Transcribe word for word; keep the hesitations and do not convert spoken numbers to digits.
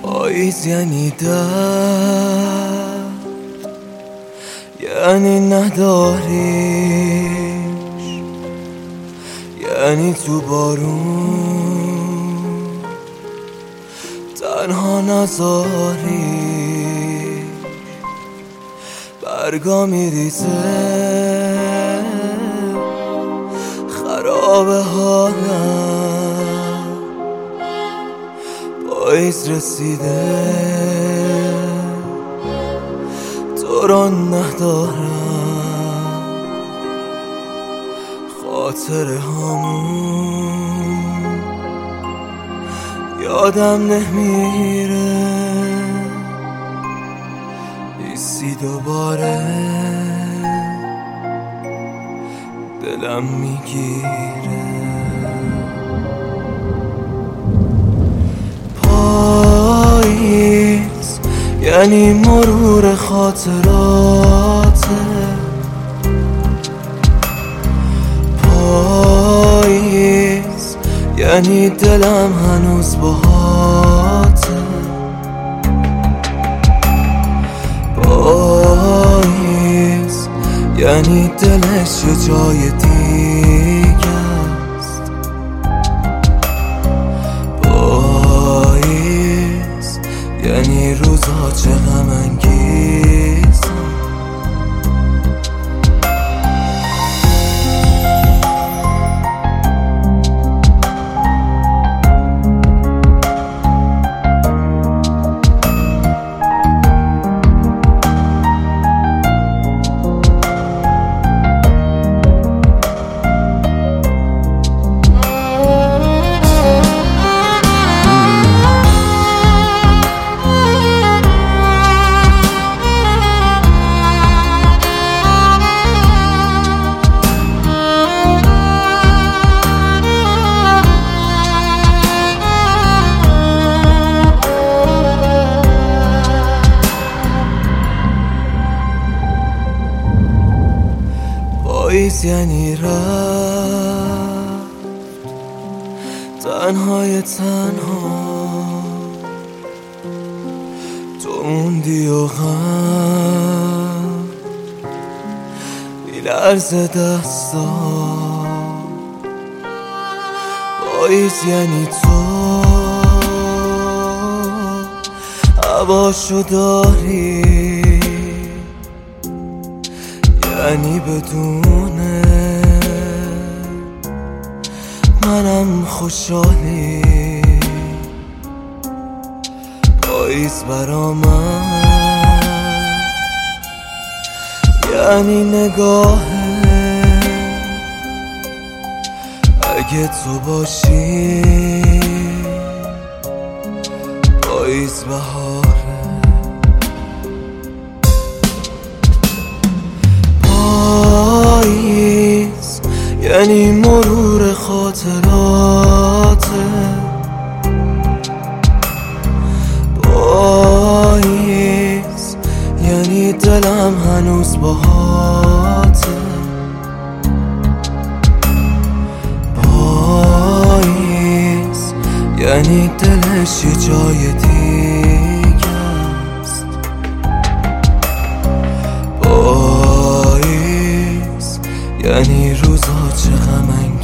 پاییز یعنی درد، یعنی نداریش، یعنی تو بارون تنها نذاری. برگا میریزه خراب حالم، پاییز رسیده تو رو ندارم. خاطره هامون یادم نمیره، ایسی دوباره دلم میگیره. پاییز یعنی مرور خاطراته، پاییز یعنی دلم هنوز باهاته، پاییز یعنی دلش یه جای دیگه است، پاییز یعنی روزها چه غم انگیزن. پاییز یعنی رفت تنهای تنها، تو موندی و غم میلرزه دستا. پاییز یعنی تو هواشو داری، یعنی بدونه منم خوشحالی. پاییز برا من یعنی نگاهه، اگه تو باشی پاییز بهاره. پاییز یعنی مرور خاطراته، پاییز یعنی دلم هنوز باهاته، پاییز یعنی دلش یه جای دیگه است، پاییز یعنی روزها چه غم انگیزن.